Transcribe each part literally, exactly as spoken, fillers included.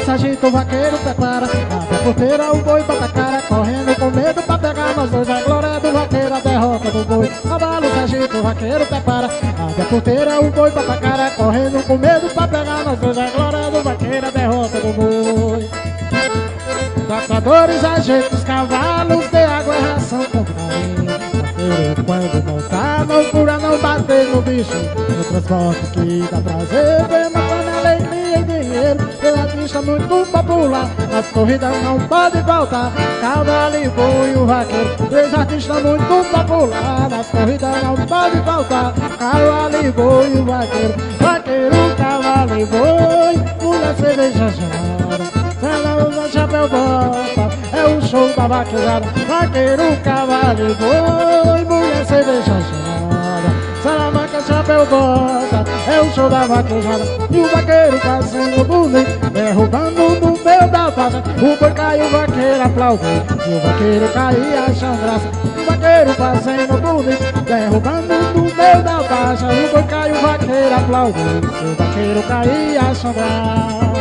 se agita, o vaqueiro prepara. Abre a porteira, o boi bota a cara, correndo com medo pra pegar nós dois. A glória do vaqueiro, a derrota do boi. Cavalo se agita, o vaqueiro prepara. Abre a porteira, o boi bota a cara, correndo com medo pra pegar nós dois. A glória do vaqueiro, a derrota do boi. Tratadores ajeitam os cavalos, de água e ração com carinho. Vaqueiro quando não tá, não cura, não bater no bicho. No transporte que dá prazer, vem matando alegria e dinheiro. Pela pista muito popular, as corridas não podem faltar. Cavalo e boi, o vaqueiro, três artistas muito popular. As corridas não podem faltar. Cavalo e boi, o vaqueiro, vaqueiro, cavalo e boi. Mulher, cerveja gelada, ela usa chapéu bota, é o show da vaquejada. Vaqueiro, cavalo e boi, mulher, cerveja gelada, Salamanca, chapéu bota, é o show da vaquejada. E o vaqueiro passando bonito, derrubando no meio da faixa. O boi cai, o vaqueiro aplaudiu, e o vaqueiro caía achando graça. O vaqueiro passando bonito, derrubando no meio da faixa. O boi cai, o vaqueiro aplaudiu, e o vaqueiro caía achando graça.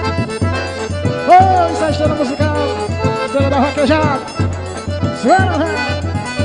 Oi, essa estrela musical, estrela da vaquejada. Suena, né?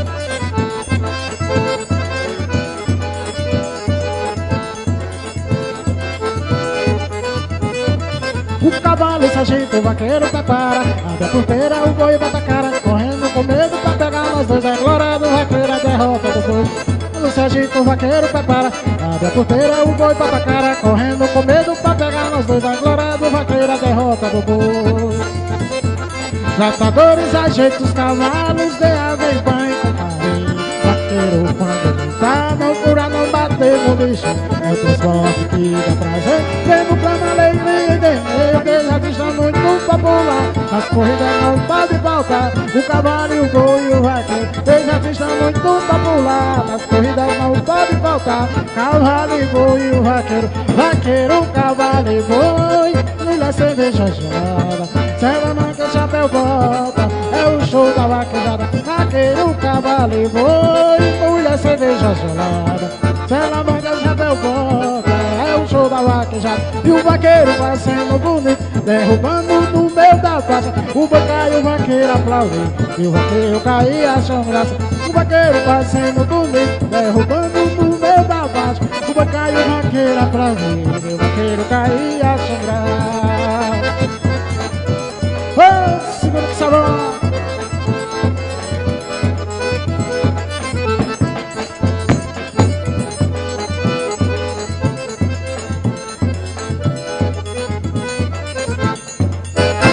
O cavalo se ajeita, o vaqueiro prepara. Abre a porteira, o boi bota a cara, correndo com medo pra pegar nós dois. A glória do vaqueiro, a derrota do boi. Quando se ajeita, o vaqueiro prepara. Abre a porteira, o boi bota a cara, correndo com medo pra pegar nós dois. A glória do vaqueiro, a derrota do boi. Tratadores ajeitam os cavalos, de água e banho com carinho. Vaqueiro quando não tá, não cura, não bater no bicho. É o transporte que dá prazer, vem no plano alegria e dinheiro. Aquele artista muito popular, as corridas não podem faltar. O cavalo e o boi e o vaqueiro, aquele artista muito popular, as corridas não podem faltar. Cavalo e boi e o vaqueiro, vaqueiro, cavalo e boi. Mulher, cerveja gelada, Salamanca, chapéu bota, é o show da vaquejada. Vaqueiro, cavalo e boi, mulher, cerveja gelada, Salamanca, chapéu bota, é o show da vaquejada. E o vaqueiro vai sendo bonito, derrubando no meio da faixa. O boi cai, o vaqueiro aplaudiu, e o vaqueiro caía achando graça. O vaqueiro vai sendo bonito, derrubando no meio da faixa. O boi cai, o vaqueiro aplaudiu, e o vaqueiro caía